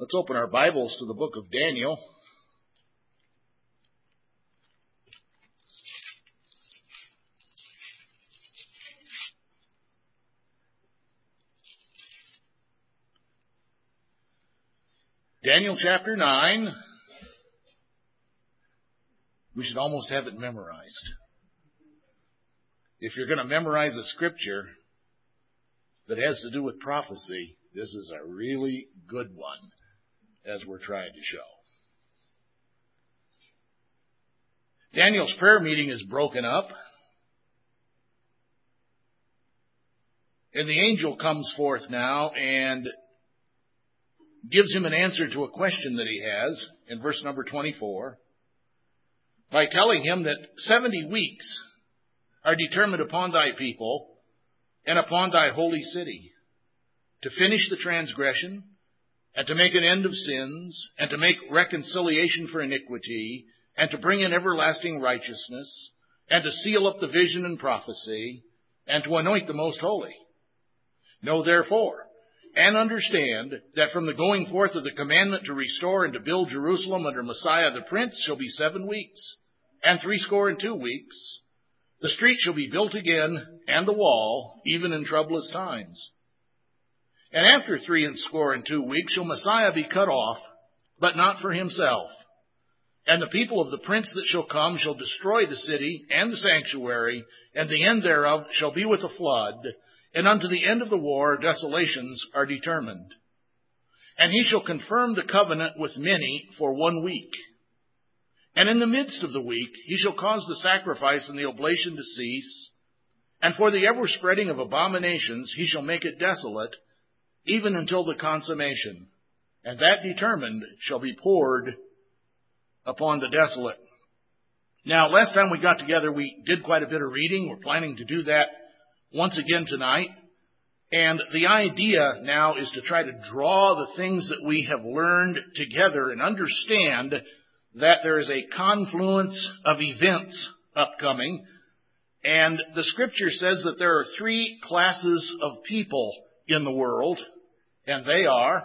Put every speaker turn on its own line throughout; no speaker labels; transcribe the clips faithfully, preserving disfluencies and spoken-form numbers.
Let's open our Bibles to the book of Daniel. Daniel chapter nine. We should almost have it memorized. If you're going to memorize a scripture that has to do with prophecy, this is a really good one, as we're trying to show. Daniel's prayer meeting is broken up, and the angel comes forth now and gives him an answer to a question that he has in verse number twenty-four by telling him that seventy weeks are determined upon thy people and upon thy holy city to finish the transgression and to make an end of sins and to make reconciliation for iniquity and to bring in everlasting righteousness and to seal up the vision and prophecy and to anoint the most holy. Know therefore and understand that from the going forth of the commandment to restore and to build Jerusalem under Messiah the Prince shall be seven weeks, and threescore and two weeks. The street shall be built again, and the wall, even in troublous times. And after three and score and two weeks shall Messiah be cut off, but not for himself. And the people of the prince that shall come shall destroy the city and the sanctuary, and the end thereof shall be with a flood. And unto the end of the war desolations are determined. And he shall confirm the covenant with many for one week. And in the midst of the week he shall cause the sacrifice and the oblation to cease. And for the ever spreading of abominations he shall make it desolate, even until the consummation. And that determined shall be poured upon the desolate. Now, last time we got together, we did quite a bit of reading. We're planning to do that once again tonight. And the idea now is to try to draw the things that we have learned together and understand that there is a confluence of events upcoming. And the scripture says that there are three classes of people in the world, and they are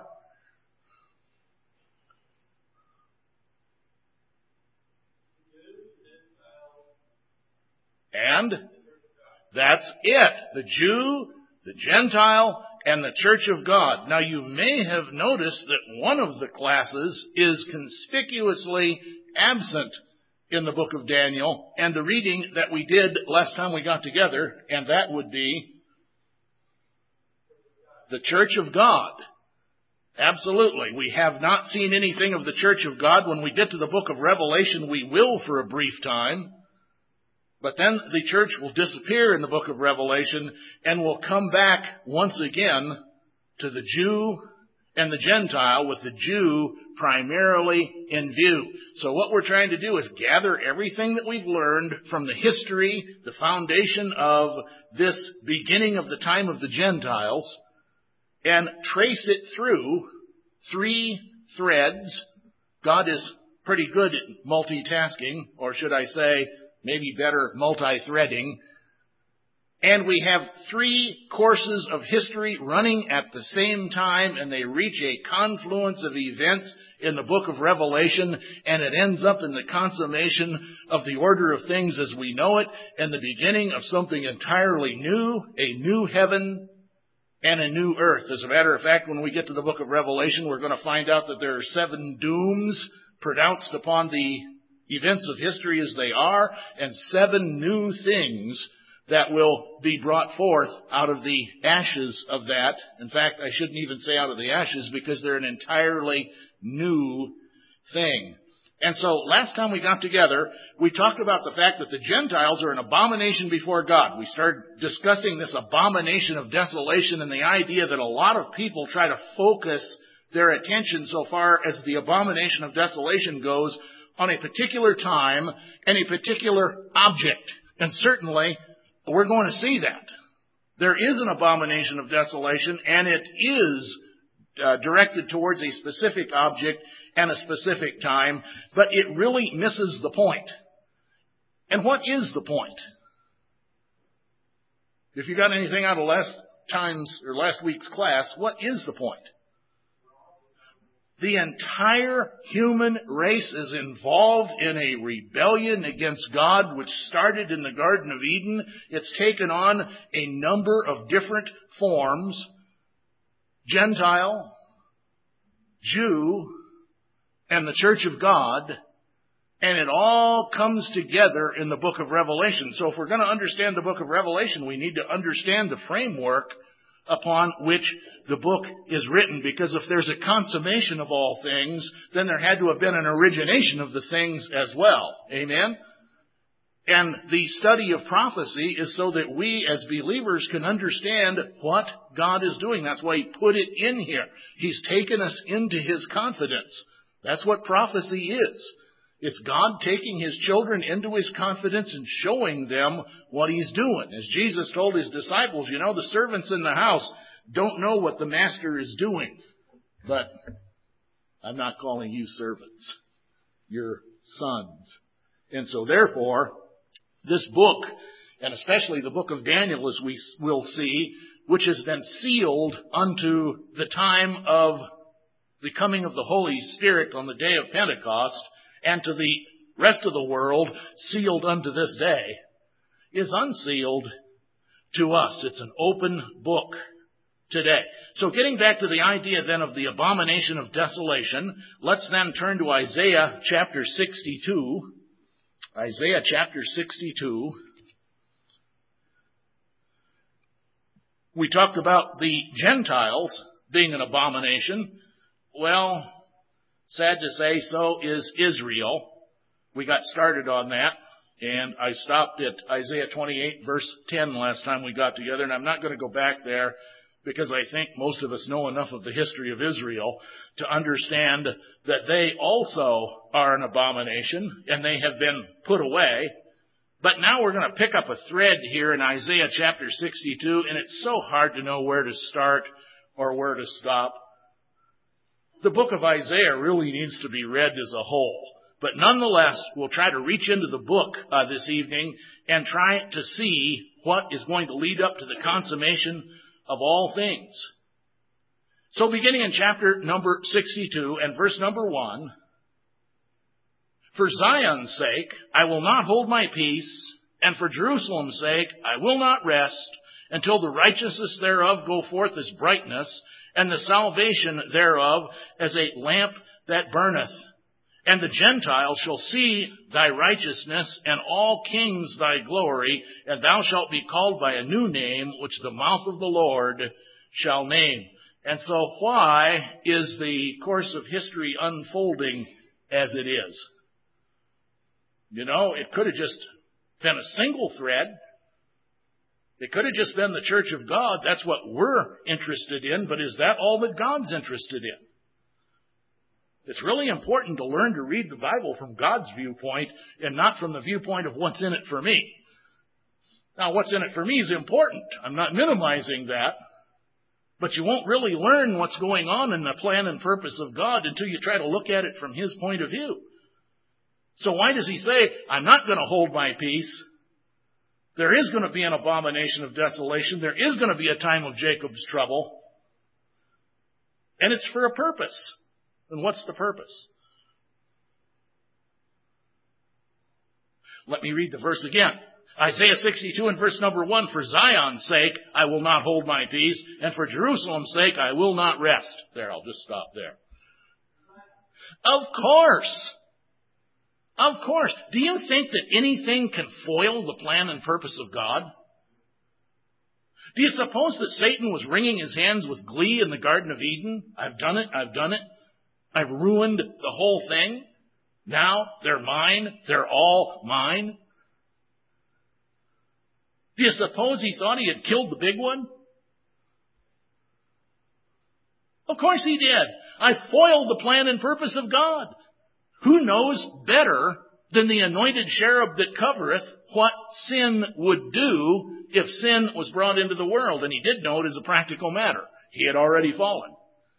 and that's it. The Jew, the Gentile, and the Church of God. Now, you may have noticed that one of the classes is conspicuously absent in the book of Daniel and the reading that we did last time we got together, and that would be the Church of God. Absolutely. We have not seen anything of the Church of God. When we get to the book of Revelation, we will for a brief time. But then the church will disappear in the book of Revelation and will come back once again to the Jew and the Gentile, with the Jew primarily in view. So what we're trying to do is gather everything that we've learned from the history, the foundation of this beginning of the time of the Gentiles, and trace it through three threads. God is pretty good at multitasking, or should I say, maybe better, multi-threading. And we have three courses of history running at the same time, and they reach a confluence of events in the book of Revelation, and it ends up in the consummation of the order of things as we know it, and the beginning of something entirely new, a new heaven and a new earth. As a matter of fact, when we get to the book of Revelation, we're going to find out that there are seven dooms pronounced upon the events of history as they are, and seven new things that will be brought forth out of the ashes of that. In fact, I shouldn't even say out of the ashes, because they're an entirely new thing. And so last time we got together, we talked about the fact that the Gentiles are an abomination before God. We started discussing this abomination of desolation and the idea that a lot of people try to focus their attention so far as the abomination of desolation goes on a particular time and a particular object. And certainly, we're going to see that. There is an abomination of desolation, and it is uh, directed towards a specific object and a specific time, but it really misses the point. And what is the point? If you got anything out of last time's or last week's class, what is the point? The entire human race is involved in a rebellion against God, which started in the Garden of Eden. It's taken on a number of different forms: Gentile, Jew, and the Church of God. And it all comes together in the book of Revelation. So if we're going to understand the book of Revelation, we need to understand the framework upon which the book is written. Because if there's a consummation of all things, then there had to have been an origination of the things as well. Amen? And the study of prophecy is so that we as believers can understand what God is doing. That's why He put it in here. He's taken us into His confidence. That's what prophecy is. It's God taking His children into His confidence and showing them what He's doing. As Jesus told His disciples, you know, the servants in the house don't know what the master is doing. But I'm not calling you servants. You're sons. And so therefore, this book, and especially the book of Daniel, as we will see, which has been sealed unto the time of the coming of the Holy Spirit on the day of Pentecost, and to the rest of the world, sealed unto this day, is unsealed to us. It's an open book today. So getting back to the idea then of the abomination of desolation, let's then turn to Isaiah chapter sixty-two. Isaiah chapter sixty-two. We talked about the Gentiles being an abomination. Well, sad to say, so is Israel. We got started on that, and I stopped at Isaiah twenty-eight, verse ten last time we got together, and I'm not going to go back there because I think most of us know enough of the history of Israel to understand that they also are an abomination, and they have been put away. But now we're going to pick up a thread here in Isaiah chapter sixty-two, and it's so hard to know where to start or where to stop. The book of Isaiah really needs to be read as a whole. But nonetheless, we'll try to reach into the book uh, this evening and try to see what is going to lead up to the consummation of all things. So beginning in chapter number sixty-two and verse number one, "For Zion's sake I will not hold my peace, and for Jerusalem's sake I will not rest, until the righteousness thereof go forth as brightness, and the salvation thereof as a lamp that burneth. And the Gentiles shall see thy righteousness, and all kings thy glory, and thou shalt be called by a new name, which the mouth of the Lord shall name." And so why is the course of history unfolding as it is? You know, it could have just been a single thread. It could have just been the church of God. That's what we're interested in, but is that all that God's interested in? It's really important to learn to read the Bible from God's viewpoint and not from the viewpoint of what's in it for me. Now, what's in it for me is important. I'm not minimizing that. But you won't really learn what's going on in the plan and purpose of God until you try to look at it from His point of view. So why does He say, I'm not going to hold my peace? There is going to be an abomination of desolation. There is going to be a time of Jacob's trouble. And it's for a purpose. And what's the purpose? Let me read the verse again. Isaiah sixty-two and verse number one, "For Zion's sake I will not hold my peace, and for Jerusalem's sake I will not rest." There, I'll just stop there. Of course. Of course. Do you think that anything can foil the plan and purpose of God? Do you suppose that Satan was wringing his hands with glee in the Garden of Eden? I've done it, I've done it. I've ruined the whole thing. Now they're mine. They're all mine. Do you suppose he thought he had killed the big one? Of course he did. I foiled the plan and purpose of God. Who knows better than the anointed cherub that covereth what sin would do if sin was brought into the world? And he did know it as a practical matter. He had already fallen.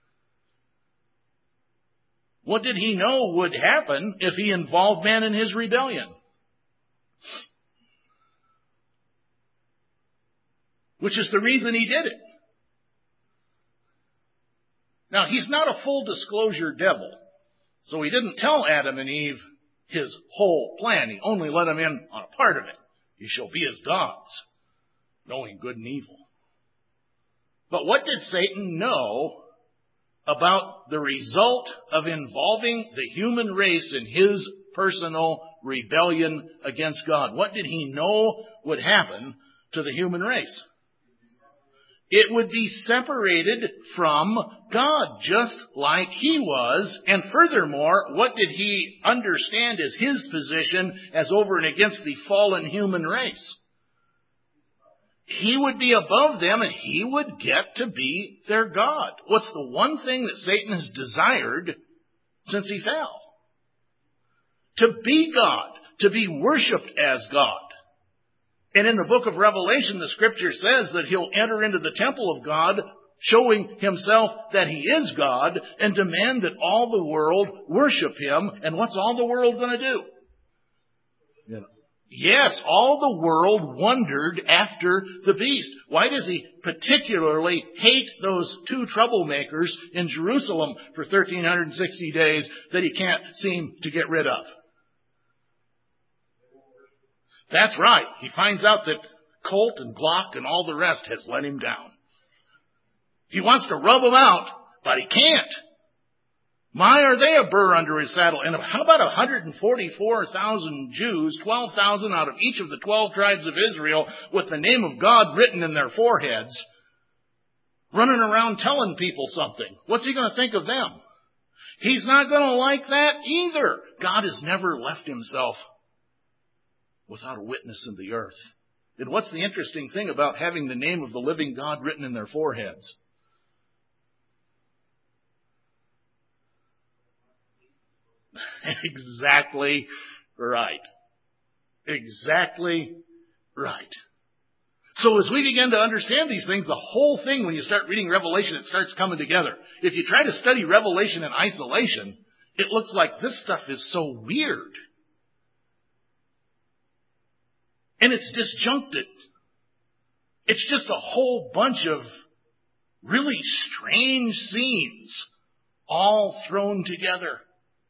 What did he know would happen if he involved man in his rebellion? Which is the reason he did it. Now, he's not a full disclosure devil, so he didn't tell Adam and Eve his whole plan. He only let them in on a part of it. You shall be as gods, knowing good and evil. But what did Satan know about the result of involving the human race in his personal rebellion against God? What did he know would happen to the human race? It would be separated from God, just like he was. And furthermore, what did he understand as his position as over and against the fallen human race? He would be above them and he would get to be their God. What's the one thing that Satan has desired since he fell? To be God, to be worshipped as God. And in the book of Revelation, the scripture says that he'll enter into the temple of God, showing himself that he is God, and demand that all the world worship him. And what's all the world going to do? Yeah. Yes, all the world wondered after the beast. Why does he particularly hate those two troublemakers in Jerusalem for one thousand three hundred sixty days that he can't seem to get rid of? That's right. He finds out that Colt and Glock and all the rest has let him down. He wants to rub them out, but he can't. My, are they a burr under his saddle? And how about one hundred forty-four thousand Jews, twelve thousand out of each of the twelve tribes of Israel, with the name of God written in their foreheads, running around telling people something? What's he going to think of them? He's not going to like that either. God has never left himself without a witness in the earth. And what's the interesting thing about having the name of the living God written in their foreheads? Exactly right. Exactly right. So as we begin to understand these things, the whole thing, when you start reading Revelation, it starts coming together. If you try to study Revelation in isolation, it looks like this stuff is so weird. And it's disjuncted. It's just a whole bunch of really strange scenes all thrown together.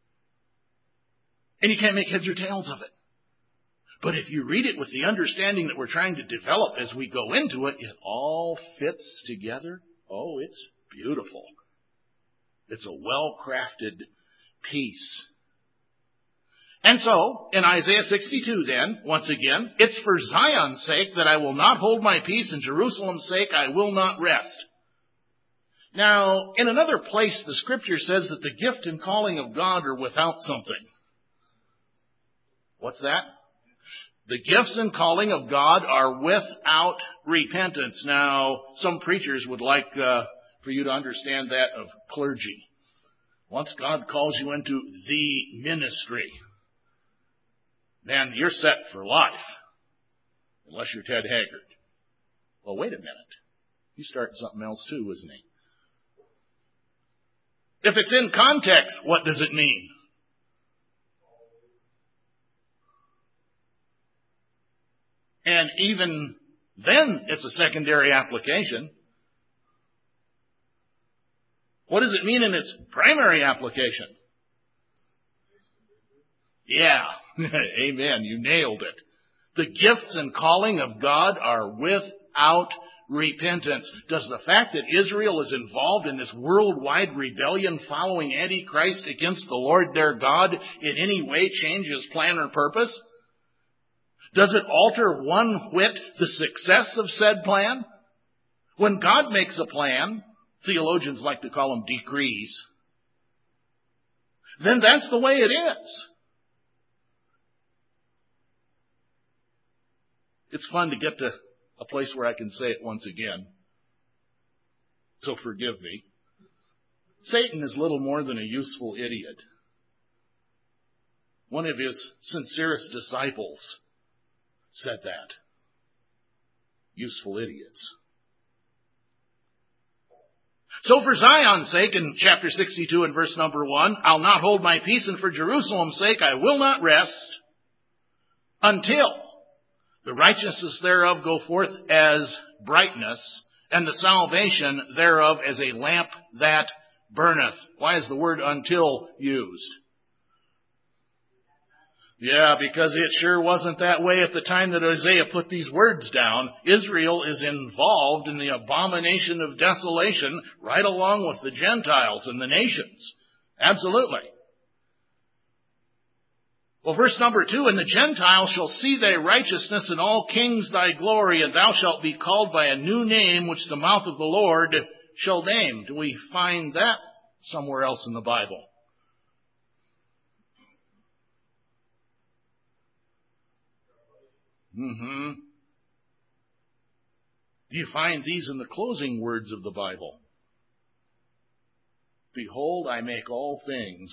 And you can't make heads or tails of it. But if you read it with the understanding that we're trying to develop as we go into it, it all fits together. Oh, it's beautiful. It's a well-crafted piece. And so, in Isaiah sixty-two then, once again, it's for Zion's sake that I will not hold my peace, and Jerusalem's sake I will not rest. Now, in another place, the scripture says that the gift and calling of God are without something. What's that? The gifts and calling of God are without repentance. Now, some preachers would like uh, for you to understand that of clergy. Once God calls you into the ministry, then you're set for life, unless you're Ted Haggard. Well, wait a minute. He's starting something else too, isn't he? If it's in context, what does it mean? And even then, it's a secondary application. What does it mean in its primary application? Yeah. Amen. You nailed it. The gifts and calling of God are without repentance. Does the fact that Israel is involved in this worldwide rebellion following Antichrist against the Lord their God in any way change his plan or purpose? Does it alter one whit the success of said plan? When God makes a plan, theologians like to call them decrees, then that's the way it is. It's fun to get to a place where I can say it once again. So forgive me. Satan is little more than a useful idiot. One of his sincerest disciples said that. Useful idiots. So for Zion's sake, in chapter sixty-two and verse number one, I'll not hold my peace, and for Jerusalem's sake I will not rest until the righteousness thereof go forth as brightness, and the salvation thereof as a lamp that burneth. Why is the word until used? Yeah, because it sure wasn't that way at the time that Isaiah put these words down. Israel is involved in the abomination of desolation right along with the Gentiles and the nations. Absolutely. Well, verse number two, and the Gentiles shall see thy righteousness, and all kings thy glory, and thou shalt be called by a new name which the mouth of the Lord shall name. Do we find that somewhere else in the Bible? Mm-hmm. Do you find these in the closing words of the Bible? Behold, I make all things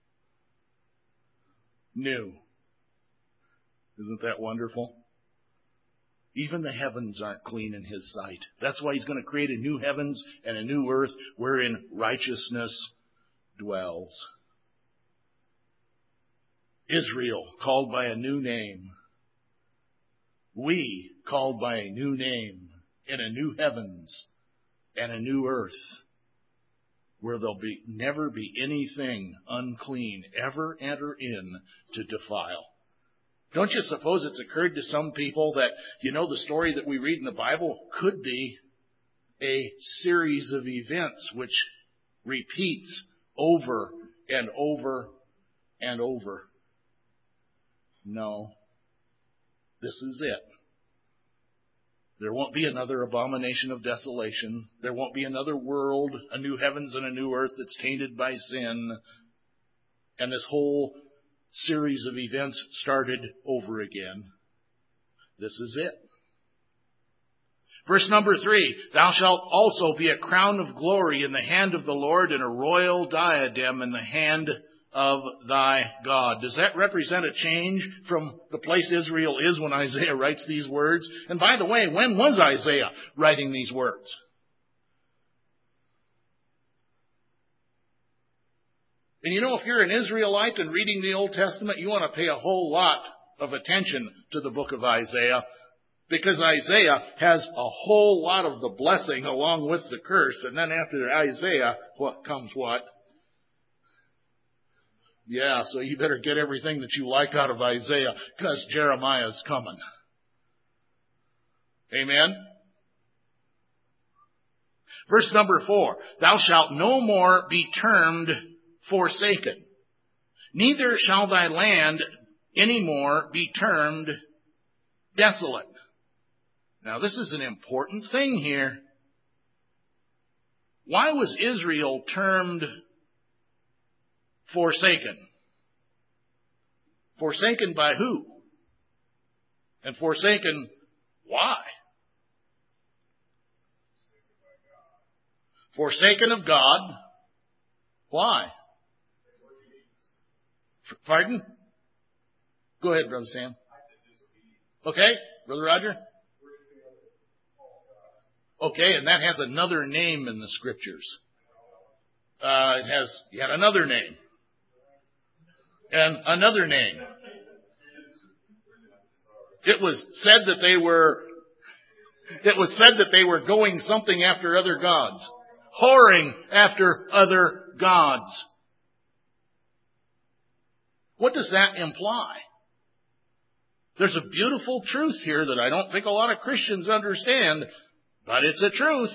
new. Isn't that wonderful? Even the heavens aren't clean in His sight. That's why He's going to create a new heavens and a new earth wherein righteousness dwells. Israel, called by a new name. We, called by a new name in a new heavens and a new earth where there'll be never be anything unclean ever enter in to defile. Don't you suppose it's occurred to some people that, you know, the story that we read in the Bible could be a series of events which repeats over and over and over? No. This is it. There won't be another abomination of desolation. There won't be another world, a new heavens and a new earth that's tainted by sin. And this whole series of events started over again. This is it. Verse number three, thou shalt also be a crown of glory in the hand of the Lord, and a royal diadem in the hand of thy God. Does that represent a change from the place Israel is when Isaiah writes these words? And by the way, when was Isaiah writing these words? And you know, if you're an Israelite and reading the Old Testament, you want to pay a whole lot of attention to the book of Isaiah, because Isaiah has a whole lot of the blessing along with the curse. And then after Isaiah, what comes what? Yeah, so you better get everything that you like out of Isaiah, because Jeremiah's coming. Amen? Verse number four, thou shalt no more be termed forsaken, neither shall thy land any more be termed desolate. Now, this is an important thing here. Why was Israel termed forsaken? Forsaken by who? And forsaken why? Forsaken of God. Why? Pardon? Go ahead, Brother Sam. Okay, Brother Roger? Okay, and that has another name in the Scriptures. Uh, it has yet another name. And another name. It was said that they were, it was said that they were going something after other gods. Whoring after other gods. What does that imply? There's a beautiful truth here that I don't think a lot of Christians understand, but it's a truth.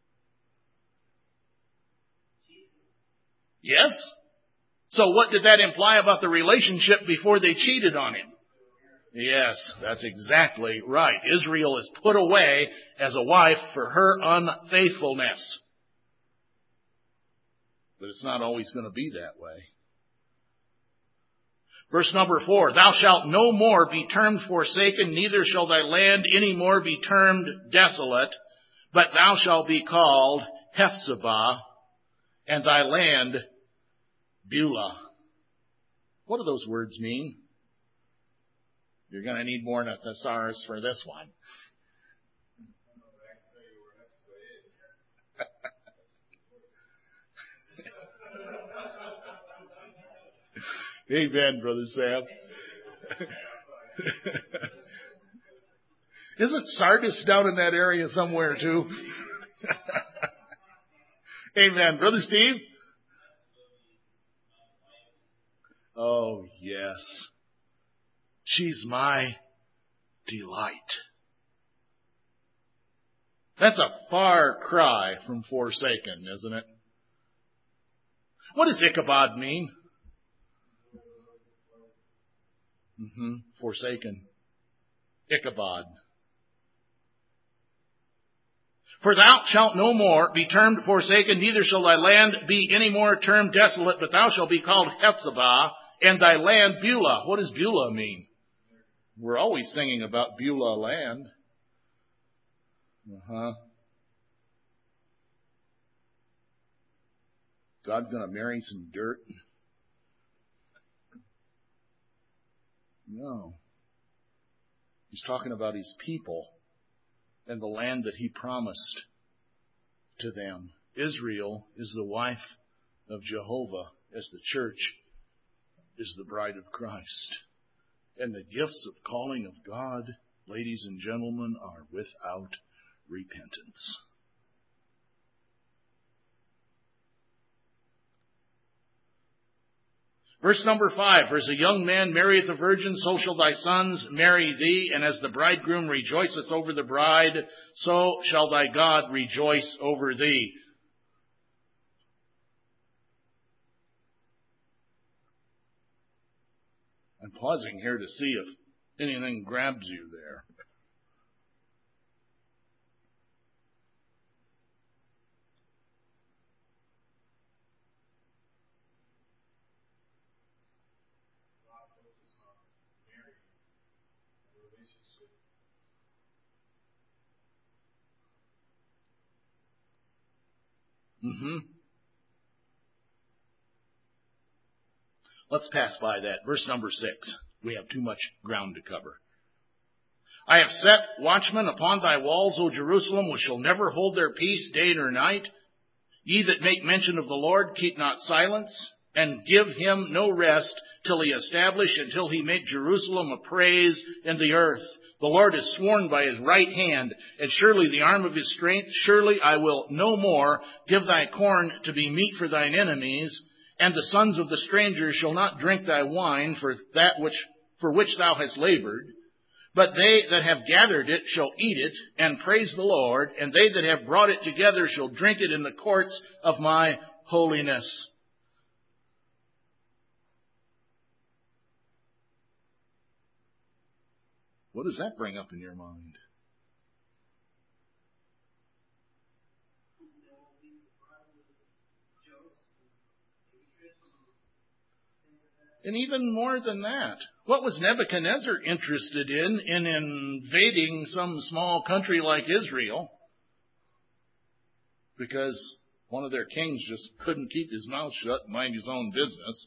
Yes? So what did that imply about the relationship before they cheated on him? Yes, that's exactly right. Israel is put away as a wife for her unfaithfulness. But it's not always going to be that way. Verse number four, thou shalt no more be termed forsaken, neither shall thy land any more be termed desolate, but thou shalt be called Hephzibah, and thy land Beulah. What do those words mean? You're going to need more than a thesaurus for this one. Amen, Brother Sam. Isn't Sardis down in that area somewhere too? Amen. Brother Steve? Oh, yes. She's my delight. That's a far cry from forsaken, isn't it? What does Ichabod mean? Mm-hmm. Forsaken. Ichabod. For thou shalt no more be termed forsaken, neither shall thy land be any more termed desolate, but thou shalt be called Hephzibah, and thy land Beulah. What does Beulah mean? We're always singing about Beulah land. Uh-huh. God's going to marry some dirt? No. He's talking about his people and the land that he promised to them. Israel is the wife of Jehovah, as the church is the bride of Christ. And the gifts of calling of God, ladies and gentlemen, are without repentance. Verse number five, for as a young man marrieth a virgin, so shall thy sons marry thee, and as the bridegroom rejoiceth over the bride, so shall thy God rejoice over thee. I'm pausing here to see if anything grabs you there. Mm-hmm. Let's pass by that. Verse number six. We have too much ground to cover. I have set watchmen upon thy walls, O Jerusalem, which shall never hold their peace day nor night. Ye that make mention of the Lord, keep not silence, and give him no rest till he establish, until he make Jerusalem a praise in the earth. The Lord has sworn by his right hand, and surely the arm of his strength. Surely I will no more give thy corn to be meat for thine enemies, and the sons of the stranger shall not drink thy wine for that which for which thou hast labored. But they that have gathered it shall eat it, and praise the Lord, and they that have brought it together shall drink it in the courts of my holiness. What does that bring up in your mind? And even more than that, what was Nebuchadnezzar interested in in invading some small country like Israel? Because one of their kings just couldn't keep his mouth shut and mind his own business.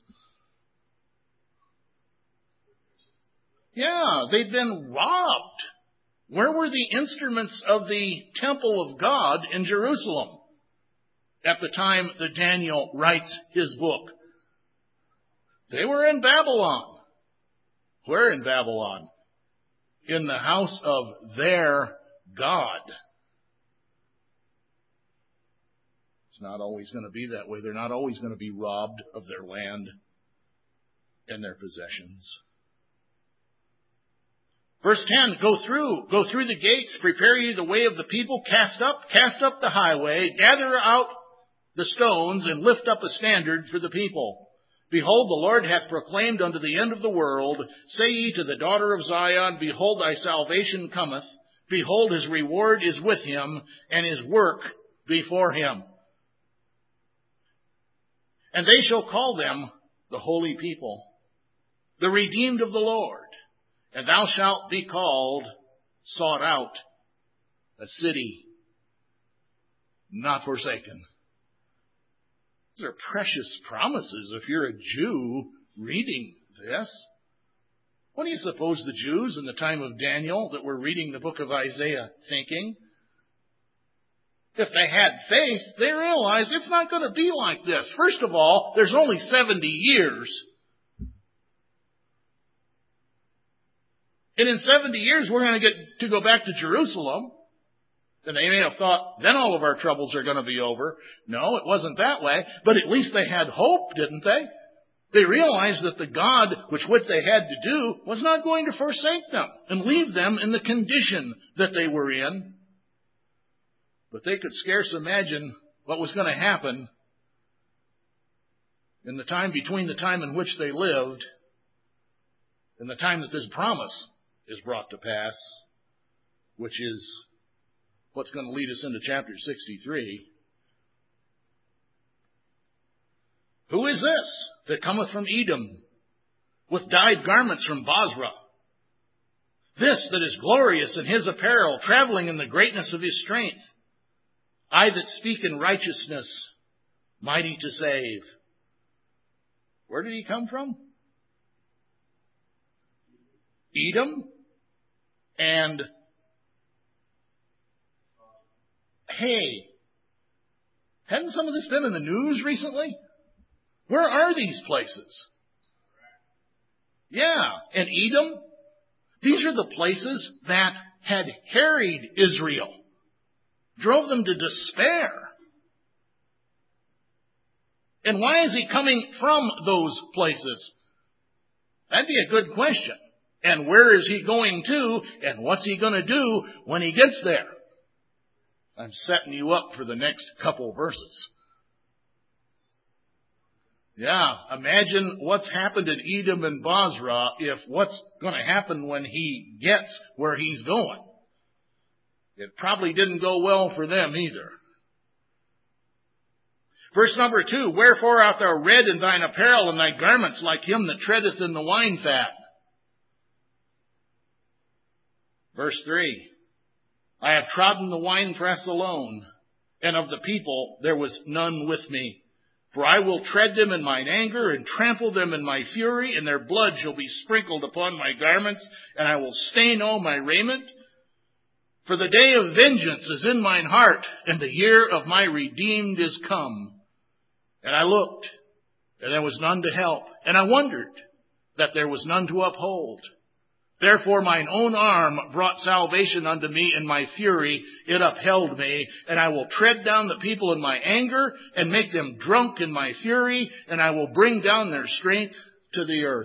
Yeah, they'd been robbed. Where were the instruments of the temple of God in Jerusalem at the time that Daniel writes his book? They were in Babylon. Where in Babylon? In the house of their God. It's not always going to be that way. They're not always going to be robbed of their land and their possessions. Verse ten, go through, go through the gates, prepare ye the way of the people, cast up, cast up the highway, gather out the stones, and lift up a standard for the people. Behold, the Lord hath proclaimed unto the end of the world, say ye to the daughter of Zion, behold, thy salvation cometh. Behold, his reward is with him, and his work before him. And they shall call them the holy people, the redeemed of the Lord. And thou shalt be called, sought out, a city not forsaken. These are precious promises if you're a Jew reading this. What do you suppose the Jews in the time of Daniel that were reading the book of Isaiah thinking? If they had faith, they realized it's not going to be like this. First of all, there's only seventy years. And in seventy years, we're going to get to go back to Jerusalem. And they may have thought, then all of our troubles are going to be over. No, it wasn't that way. But at least they had hope, didn't they? They realized that the God which what they had to do was not going to forsake them and leave them in the condition that they were in. But they could scarce imagine what was going to happen in the time between the time in which they lived and the time that this promise is brought to pass, which is what's going to lead us into chapter sixty-three. Who is this that cometh from Edom, with dyed garments from Bozrah? This that is glorious in his apparel, traveling in the greatness of his strength. I that speak in righteousness, mighty to save. Where did he come from? Edom. And, hey, hadn't some of this been in the news recently? Where are these places? Yeah, and Edom, these are the places that had harried Israel, drove them to despair. And why is he coming from those places? That'd be a good question. And where is he going to, and what's he going to do when he gets there? I'm setting you up for the next couple verses. Yeah, imagine what's happened in Edom and Bozrah if what's going to happen when he gets where he's going. It probably didn't go well for them either. Verse number two, wherefore art thou red in thine apparel, and thy garments like him that treadeth in the wine fat? Verse three, I have trodden the winepress alone, and of the people there was none with me. For I will tread them in mine anger, and trample them in my fury, and their blood shall be sprinkled upon my garments, and I will stain all my raiment. For the day of vengeance is in mine heart, and the year of my redeemed is come. And I looked, and there was none to help, and I wondered that there was none to uphold. Therefore mine own arm brought salvation unto me in my fury. It upheld me, and I will tread down the people in my anger, and make them drunk in my fury, and I will bring down their strength to the earth.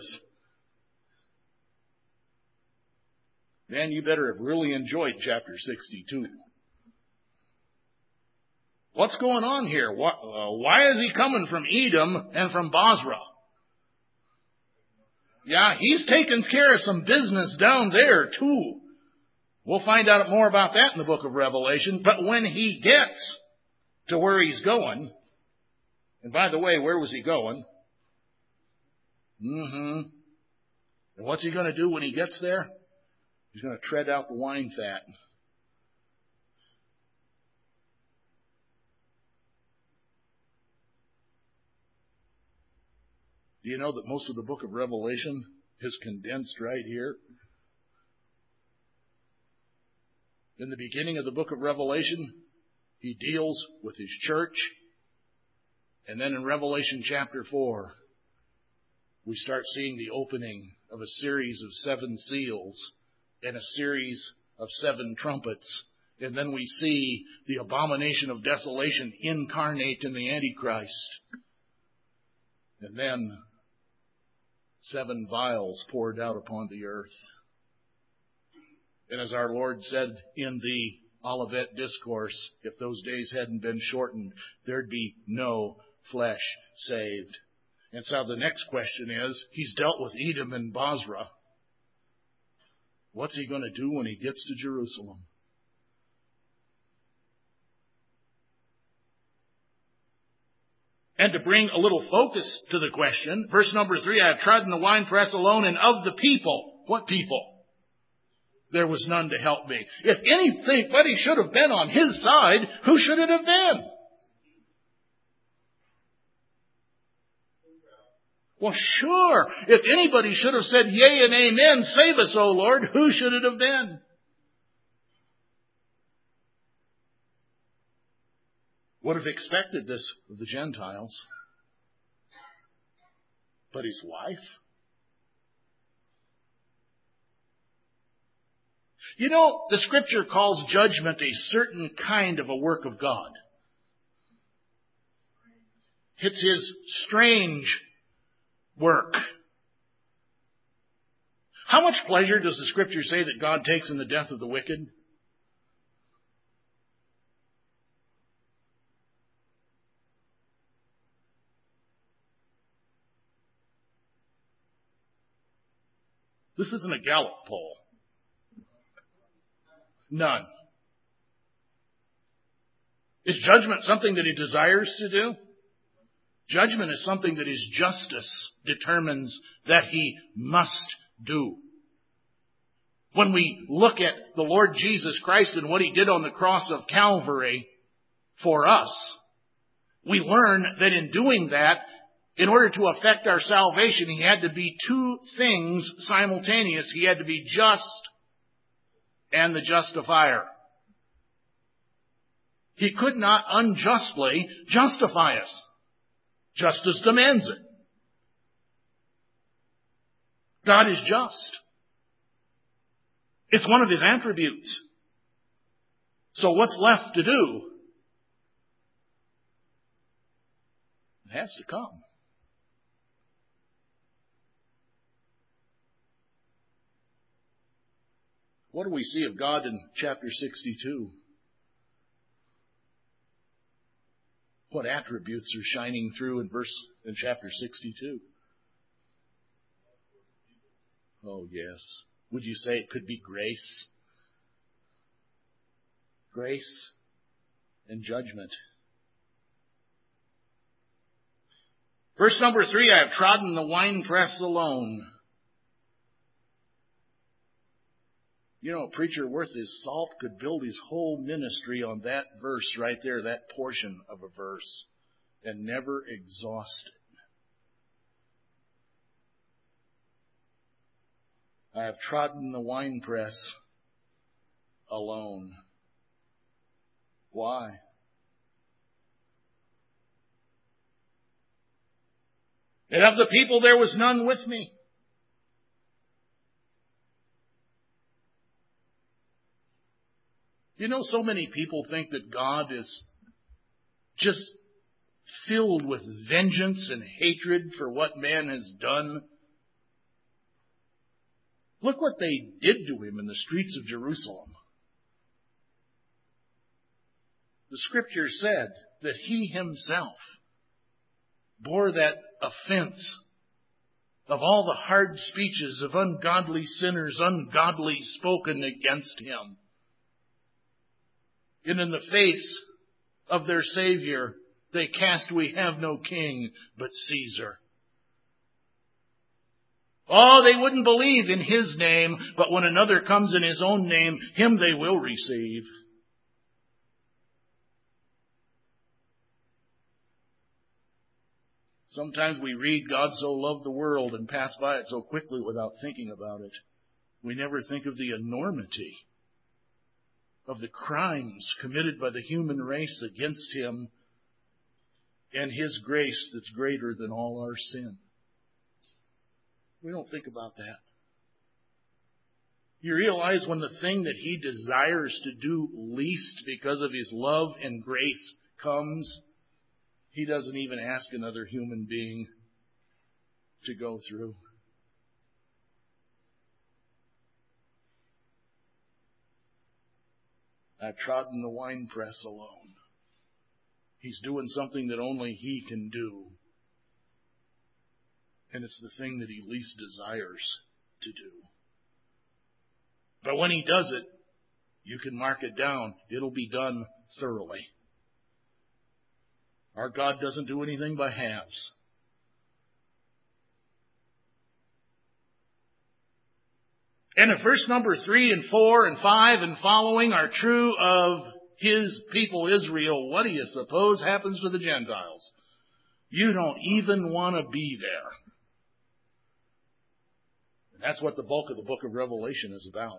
Man, you better have really enjoyed chapter sixty-two. What's going on here? Why is he coming from Edom and from Bozrah? Yeah, he's taking care of some business down there too. We'll find out more about that in the book of Revelation. But when he gets to where he's going, and by the way, where was he going? Mm-hmm. And what's he going to do when he gets there? He's going to tread out the wine fat. Do you know that most of the book of Revelation is condensed right here? In the beginning of the book of Revelation, he deals with his church. And then in Revelation chapter four, we start seeing the opening of a series of seven seals and a series of seven trumpets. And then we see the abomination of desolation incarnate in the Antichrist. And then seven vials poured out upon the earth. And as our Lord said in the Olivet Discourse, if those days hadn't been shortened, there'd be no flesh saved. And so the next question is, he's dealt with Edom and Bozrah. What's he going to do when he gets to Jerusalem? And to bring a little focus to the question, verse number three, I have trodden the winepress alone, and of the people. What people? There was none to help me. If anybody should have been on his side, who should it have been? Well, sure. If anybody should have said yea and amen, save us, O Lord, who should it have been? Would have expected this of the Gentiles. But his wife? You know, the Scripture calls judgment a certain kind of a work of God. It's his strange work. How much pleasure does the Scripture say that God takes in the death of the wicked? This isn't a Gallup poll. None. Is judgment something that He desires to do? Judgment is something that His justice determines that He must do. When we look at the Lord Jesus Christ and what He did on the cross of Calvary for us, we learn that in doing that, in order to effect our salvation, He had to be two things simultaneous. He had to be just and the justifier. He could not unjustly justify us. Justice demands it. God is just. It's one of His attributes. So what's left to do? It has to come. What do we see of God in chapter sixty-two? What attributes are shining through in verse in chapter sixty-two? Oh, yes. Would you say it could be grace? Grace and judgment. Verse number three, I have trodden the winepress alone. You know, a preacher worth his salt could build his whole ministry on that verse right there, that portion of a verse, and never exhaust it. I have trodden the winepress alone. Why? And of the people there was none with me. You know, so many people think that God is just filled with vengeance and hatred for what man has done. Look what they did to him in the streets of Jerusalem. The Scripture said that He Himself bore that offense of all the hard speeches of ungodly sinners, ungodly spoken against Him. And in the face of their Savior, they cast, we have no king but Caesar. Oh, they wouldn't believe in His name, but when another comes in His own name, him they will receive. Sometimes we read, God so loved the world, and pass by it so quickly without thinking about it. We never think of the enormity of the crimes committed by the human race against Him and His grace that's greater than all our sin. We don't think about that. You realize when the thing that He desires to do least because of His love and grace comes, He doesn't even ask another human being to go through. I've trodden the winepress alone. He's doing something that only He can do. And it's the thing that He least desires to do. But when He does it, you can mark it down. It'll be done thoroughly. Our God doesn't do anything by halves. And if verse number three and four and five and following are true of His people Israel, what do you suppose happens to the Gentiles? You don't even want to be there. And that's what the bulk of the book of Revelation is about.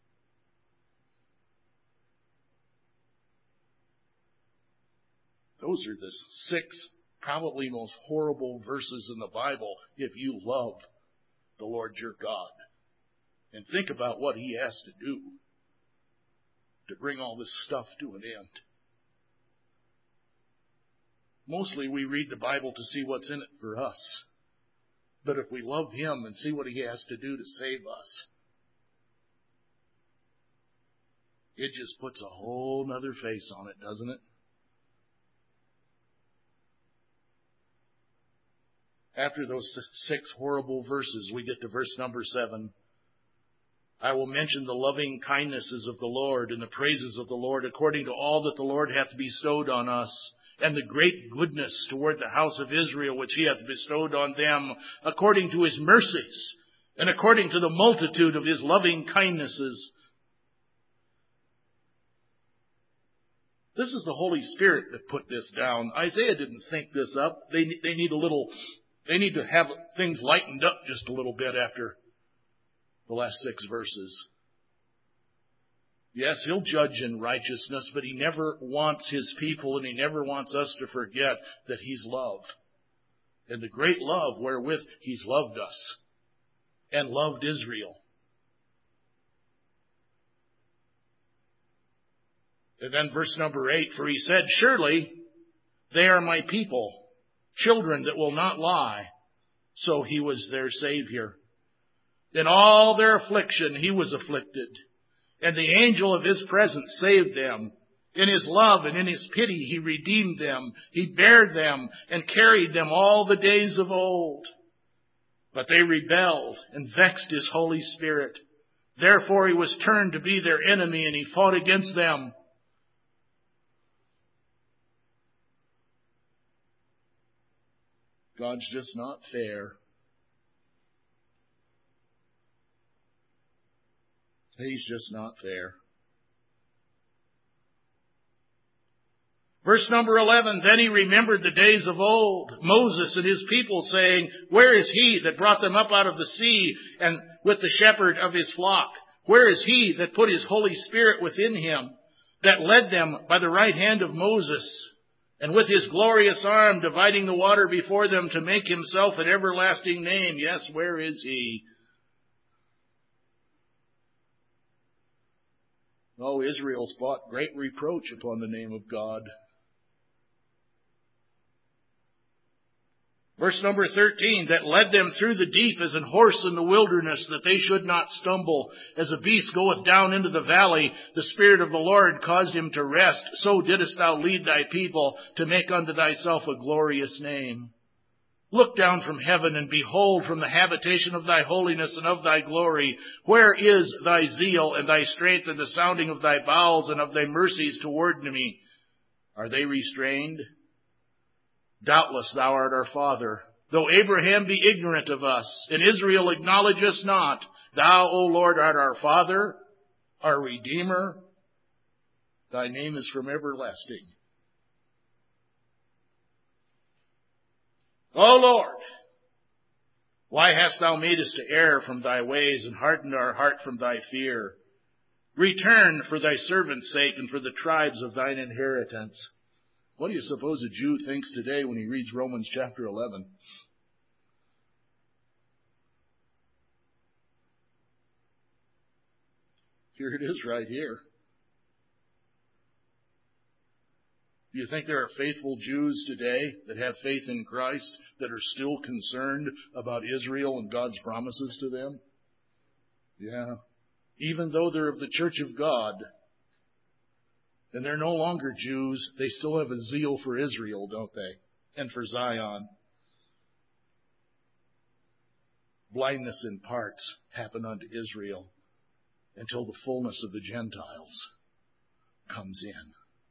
Those are the six probably most horrible verses in the Bible if you love the Lord your God. And think about what He has to do to bring all this stuff to an end. Mostly we read the Bible to see what's in it for us. But if we love Him and see what He has to do to save us, it just puts a whole nother face on it, doesn't it? After those six horrible verses, we get to verse number seven. I will mention the loving kindnesses of the Lord and the praises of the Lord according to all that the Lord hath bestowed on us, and the great goodness toward the house of Israel which He hath bestowed on them, according to His mercies, and according to the multitude of His loving kindnesses. This is the Holy Spirit that put this down. Isaiah didn't think this up. They, they need a little, they need to have things lightened up just a little bit after the last six verses. Yes, He'll judge in righteousness, but He never wants His people, and He never wants us to forget that He's love. And the great love wherewith He's loved us and loved Israel. And then verse number eight, for He said, surely they are my people, children that will not lie. So He was their Savior. In all their affliction He was afflicted, and the angel of His presence saved them. In His love and in His pity He redeemed them. He bare them and carried them all the days of old. But they rebelled and vexed His Holy Spirit. Therefore He was turned to be their enemy, and He fought against them. God's just not fair. He's just not fair. Verse number eleven, then He remembered the days of old, Moses and his people, saying, where is He that brought them up out of the sea, and with the shepherd of His flock? Where is He that put His Holy Spirit within him, that led them by the right hand of Moses, and with His glorious arm dividing the water before them to make Himself an everlasting name? Yes, where is He? Oh, Israel's brought great reproach upon the name of God. Verse number thirteen, that led them through the deep as an horse in the wilderness, that they should not stumble. As a beast goeth down into the valley, the Spirit of the Lord caused him to rest. So didst Thou lead Thy people to make unto Thyself a glorious name. Look down from heaven and behold from the habitation of Thy holiness and of Thy glory. Where is Thy zeal and Thy strength and the sounding of Thy bowels and of Thy mercies toward me? Are they restrained? Doubtless Thou art our Father, though Abraham be ignorant of us, and Israel acknowledge us not. Thou, O Lord, art our Father, our Redeemer. Thy name is from everlasting. O Lord, why hast Thou made us to err from Thy ways and hardened our heart from Thy fear? Return for Thy servant's sake and for the tribes of Thine inheritance. What do you suppose a Jew thinks today when he reads Romans chapter eleven? Here it is right here. Do you think there are faithful Jews today that have faith in Christ that are still concerned about Israel and God's promises to them? Yeah. Even though they're of the church of God, and they're no longer Jews, they still have a zeal for Israel, don't they? And for Zion. Blindness in parts happen unto Israel until the fullness of the Gentiles comes in.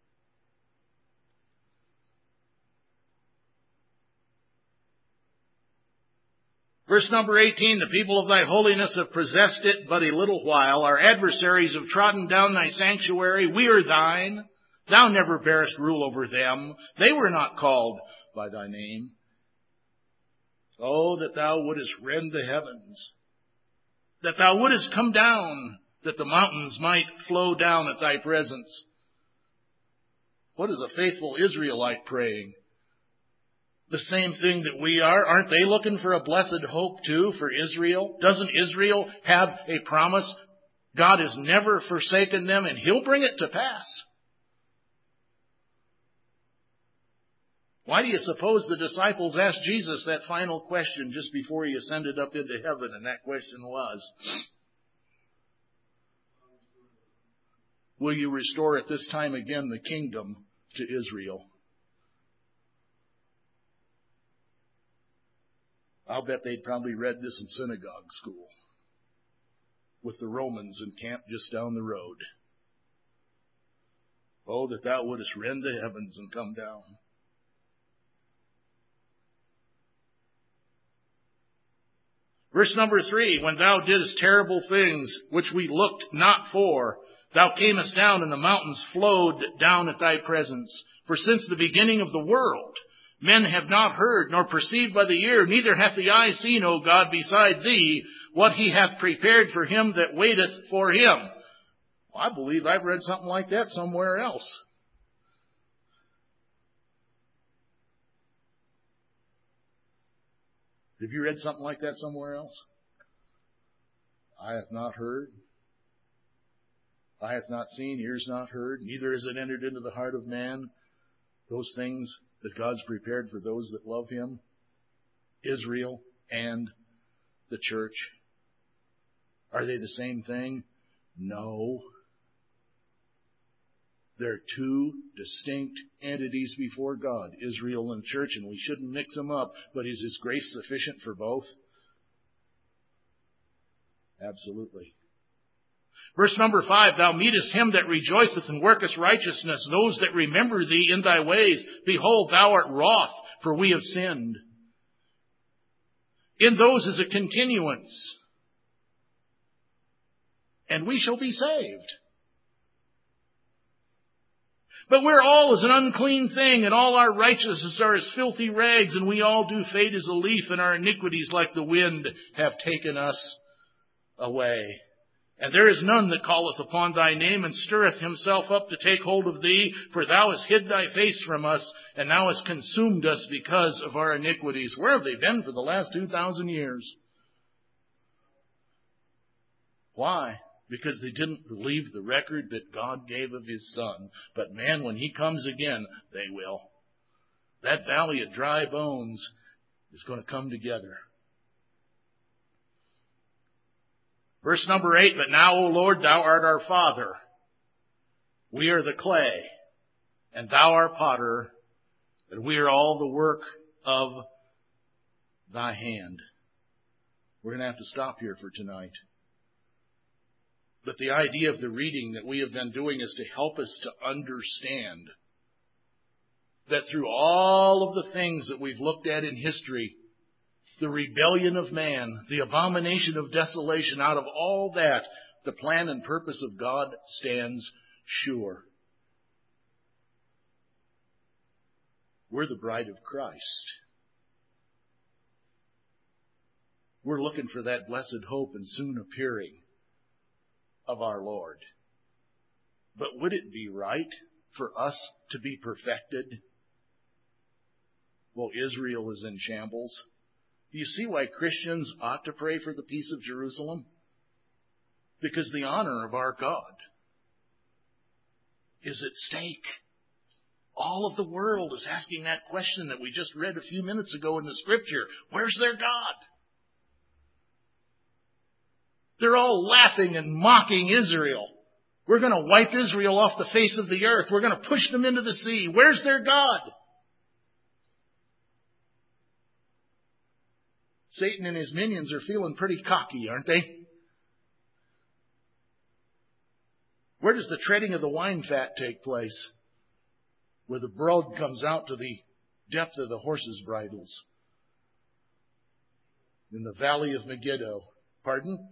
Verse number eighteen, the people of Thy holiness have possessed it but a little while. Our adversaries have trodden down Thy sanctuary. We are Thine. Thou never bearest rule over them. They were not called by Thy name. Oh, that Thou wouldest rend the heavens, that Thou wouldest come down, that the mountains might flow down at Thy presence. What is a faithful Israelite praying? The same thing that we are. Aren't they looking for a blessed hope too for Israel? Doesn't Israel have a promise? God has never forsaken them, and He'll bring it to pass. Why do you suppose the disciples asked Jesus that final question just before he ascended up into heaven? And that question was, will you restore at this time again the kingdom to Israel? I'll bet they'd probably read this in synagogue school with the Romans encamped just down the road. Oh, that thou wouldest rend the heavens and come down. Verse number three, when thou didst terrible things which we looked not for, thou camest down and the mountains flowed down at thy presence. For since the beginning of the world, men have not heard, nor perceived by the ear, neither hath the eye seen, O God, beside thee, what he hath prepared for him that waiteth for him. Well, I believe I've read something like that somewhere else. Have you read something like that somewhere else? I have not heard. I have not seen, ears not heard. Neither has it entered into the heart of man those things that God's prepared for those that love him. Israel and the church. Are they the same thing? No. They're two distinct entities before God, Israel and church, and we shouldn't mix them up. But is His grace sufficient for both? Absolutely. Verse number five, thou meetest him that rejoiceth and worketh righteousness, those that remember thee in thy ways. Behold, thou art wroth, for we have sinned. In those is a continuance, and we shall be saved. But we're all as an unclean thing, and all our righteousnesses are as filthy rags, and we all do fade as a leaf, and our iniquities like the wind have taken us away. And there is none that calleth upon thy name, and stirreth himself up to take hold of thee, for thou hast hid thy face from us, and thou hast consumed us because of our iniquities. Where have they been for the last two thousand years? Why? Because they didn't believe the record that God gave of His Son. But man, when He comes again, they will. That valley of dry bones is going to come together. Verse number eight, but now, O Lord, thou art our Father. We are the clay, and thou art potter, and we are all the work of thy hand. We're going to have to stop here for tonight. But the idea of the reading that we have been doing is to help us to understand that through all of the things that we've looked at in history, the rebellion of man, the abomination of desolation, out of all that, the plan and purpose of God stands sure. We're the bride of Christ. We're looking for that blessed hope and soon appearing of our Lord. But would it be right for us to be perfected? Well, Israel is in shambles. Do you see why Christians ought to pray for the peace of Jerusalem? Because the honor of our God is at stake. All of the world is asking that question that we just read a few minutes ago in the Scripture. Where's their God? They're all laughing and mocking Israel. We're going to wipe Israel off the face of the earth. We're going to push them into the sea. Where's their God? Satan and his minions are feeling pretty cocky, aren't they? Where does the treading of the wine fat take place? Where the blood comes out to the depth of the horses' bridles. In the valley of Megiddo. Pardon?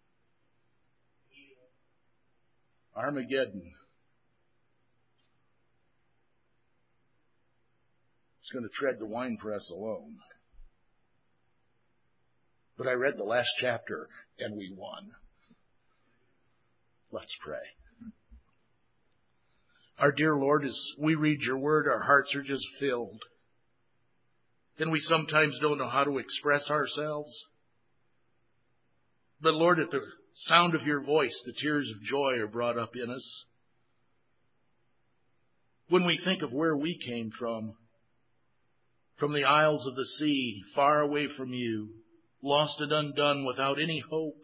Armageddon. It's going to tread the winepress alone. But I read the last chapter and we won. Let's pray. Our dear Lord, as we read your word, our hearts are just filled. And we sometimes don't know how to express ourselves. But Lord, at the sound of your voice, the tears of joy are brought up in us. When we think of where we came from, from the isles of the sea, far away from you, lost and undone, without any hope.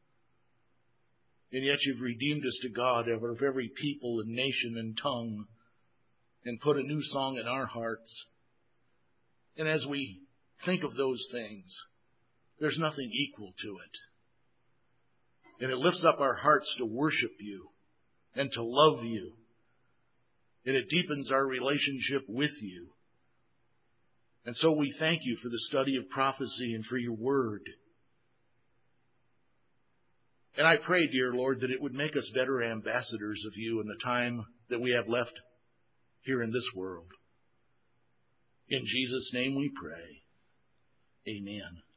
And yet you've redeemed us to God out of every people and nation and tongue, and put a new song in our hearts. And as we think of those things, there's nothing equal to it. And it lifts up our hearts to worship you and to love you. And it deepens our relationship with you. And so we thank you for the study of prophecy and for your word. And I pray, dear Lord, that it would make us better ambassadors of you in the time that we have left here in this world. In Jesus' name we pray. Amen.